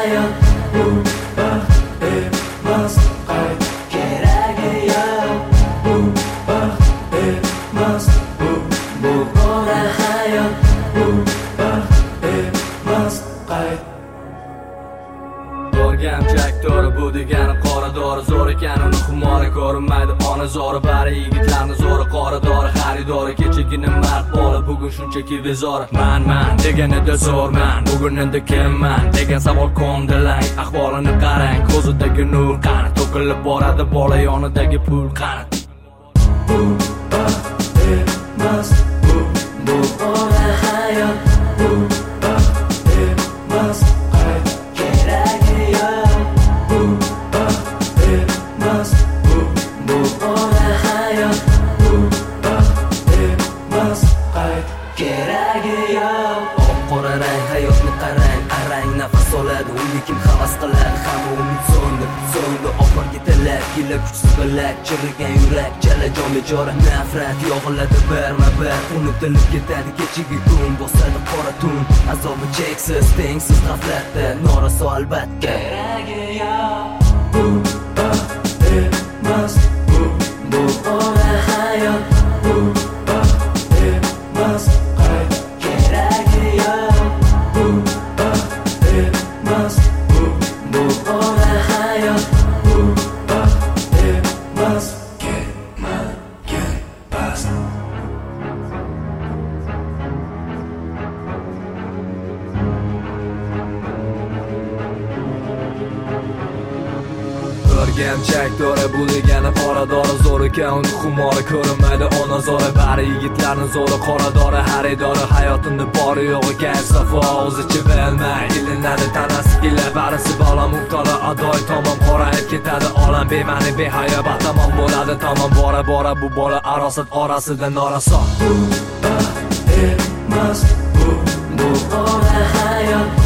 hayot bu baxt emas qayt keragi yo'q bu baxt emas bu qora hayot bu baxt emas qayt Borgam jakdori bu degani qora dori zo'r ekan uni xumori ko'rinmaydi ona zo'ri bari yigitlarni zo'ri qora dori xaridori kechagina mard bola bugun shunchaki bezori man deganida zo'rman bugun endi kimman degan savol ko'ndilang ahvolini qarang ko'zidagi nur qani to'kilib boradi bola yonidagi pul qani bu baxt emas bu qora hayot bu baxt emas qayt keragi yo'q bu baxt emas bu qora hayot bu baxt emas qayt keragi yo'q qora rang hayotni qarang arang nafas oladi unga kim havas qiladi hamma umid so'ndi oxirgi tilak gila kuchsiz bilak chirigan yurak chala jon bechora nafrat yog'iladi bir unutilib ketadi kechagi kun bosadi qora tun azobi cheksiz tengsiz g'aflatda noraso albatta keragi yo'q bu baxt emas bu qora hayot bu baxt emas qayt keragi yo'q bu baxt emas bu qora hayot bu baxt emas ketmagan past Borgam jakdori bu degani qora dori zo'r ekan uni xumori ko'rinmaydi ona zo'ri bari yigitlarni zo'ri qora dori xaridori hayotini bori yo'g'i kayf safo o'zicha bilmay ilinadi tanasi ila barisi bola muhtoli adoy tomon qorayib ketadi olam bema'ni behayo batamom bo'ladi tamom bora bu bola arosat orasida noraso bu baxt emas bu qora hayot